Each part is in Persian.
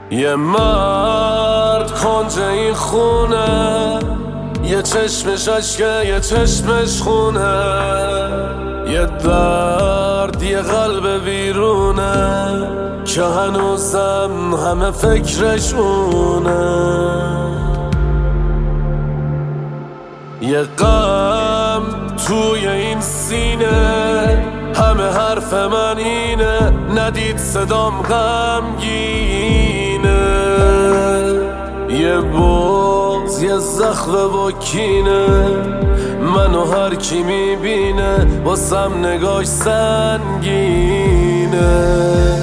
یه مرد کنج این خونه، یه چشمش عشقه یه چشمش خونه، یه درد یه قلب ویرونه که هنوزم همه فکرش اونه. یه غم توی این سینه، همه حرف من اینه، ندید صدام غمگینه. یه بغض یه زخم و کینه، منو هر کی میبینه واسم نگاش سنگینه.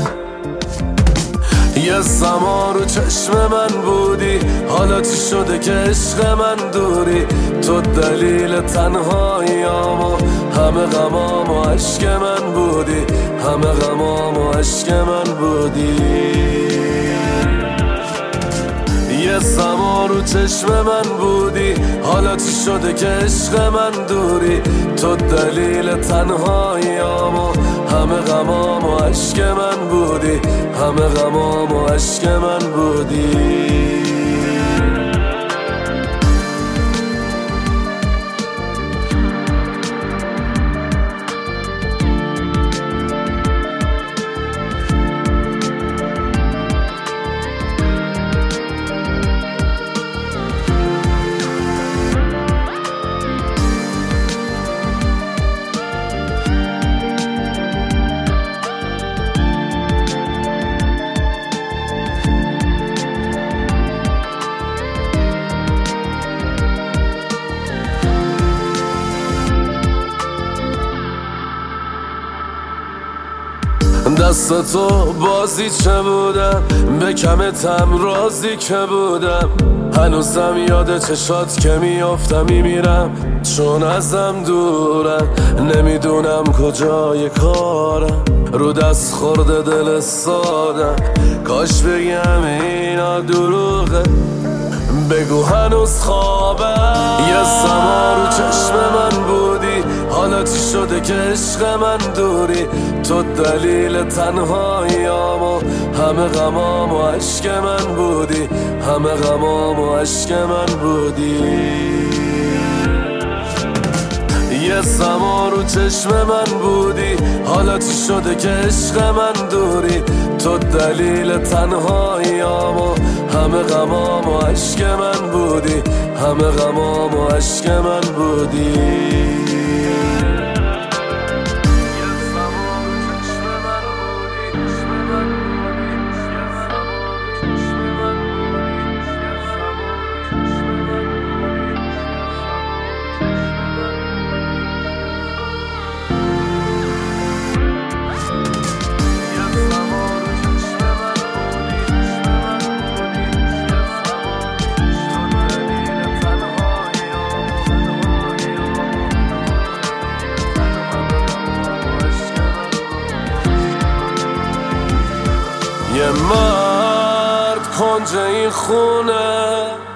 یه زمان رو چشم من بودی، حالا چی شده که عشق من دوری؟ تو دلیل تنهاییام و همه غمام و عشق من بودی، همه غمام و عشق من بودی. یه زمان رو چشم من بودی، حالا چی شده که عشق من دوری؟ تو دلیل تنهاییام و همه غمام و عشق من بودی، همه غمام و عشق من بودی. دست تو بازی چه بودم، به کمتم راضی که بودم. هنوزم یاد چشات که میافتم میمیرم، چون ازم دورم. نمیدونم کجای کارم، رو دست خورده دل سادم. کاش بگم اینا دروغه، بگو هنوز خوابم. یه زمان رو چشم من بودی، حالا چی شده که عشق من دوری؟ تو دلیل تنهاییام و همه غمام و عشق من بودی، همه غمام و عشق من بودی. یه زمان رو چشم من بودی، حالا چی شده که عشق من دوری؟ تو دلیل تنهاییام و همه غمام و عشق من بودی، همه غمام و عشق من بودی. یه مرد کنج این خونه،